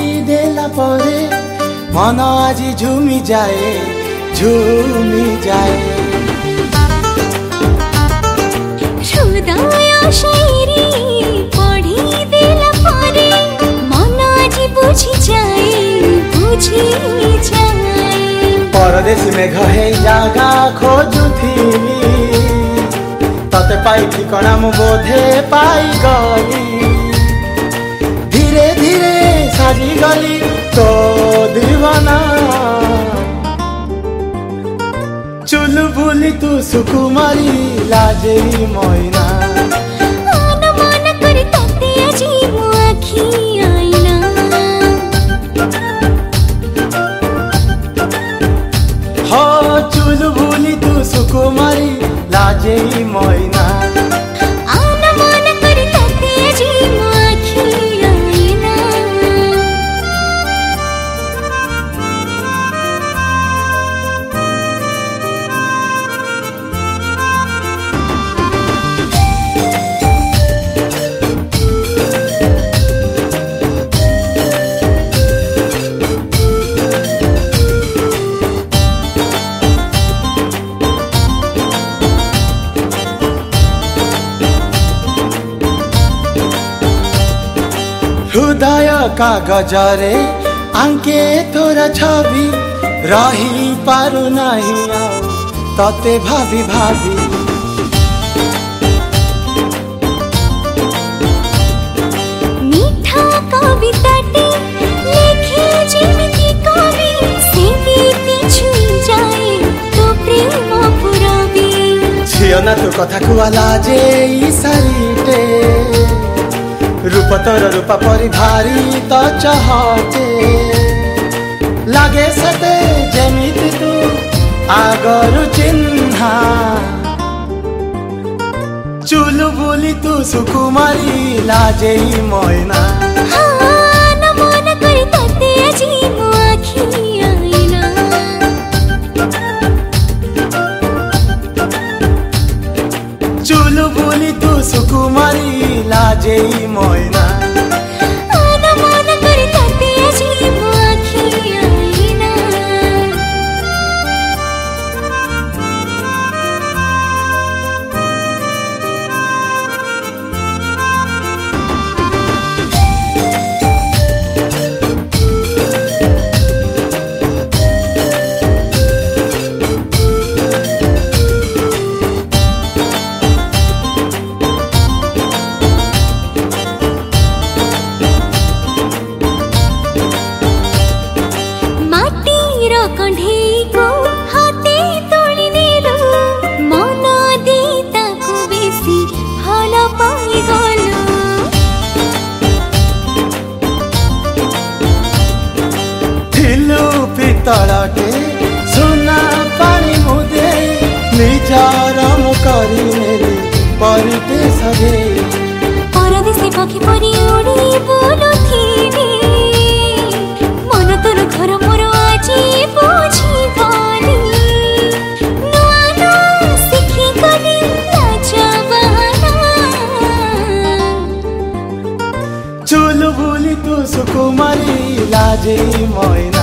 देला परे मन आज झूमी जाए झूमी जाए। हृदय शायरी पढ़ी देला परे मन आज बुझी जाए बुझी जाए। परदेश में घहे जागा खोजुथिली तते पाई ठिकाना मु बोधे पाई गली। धीरे धीरे साजी गली तो दीवाना चुलबुली तू सुकुमारी लाजे मोइना। अनुमान करी तते आजी मो आखी आईना। हो चुलबुली तू सुकुमारी लाजे मोइना। अनुमान करी तते आजी मो आखी आईना। हृदय कागजरे आंके तोरा छवि रही पारु नहीं तते भाभी भाभी। मीठा कविताटे लिखे जेमिति कवि सेमिति छुई जाए तो प्रेम पुरबी। झियो ना तू कथा कुआला जे सारीटे रूप तोर रूप परी भारी तो चहटे लागे सते जेमिति तू आगरु चिन्हा। चुलबुली तू सुकुमारी लाजे मोइना। अनुमान करी तते आजी मो आखी आईना। चुलबुली तू सुकुमारी लाजे मोइना। अनुमान करी तते आजी मो आखी आईना। कंढी को हाथे तोड़ी नेलु मन दे ताको बेसी भल पाई गलु। थिलु पितळटे सुना पानी मुदे निजार मु करी नेली परदेश रे। परदेश पक्षी परी उड़ी बोलु थीबी मन तोर घर मोर आजी बुझी गली। नुआ नुआ सिखी गली लाजा बहाना। चुलबुली तू सुकुमारी लाजे मोइना।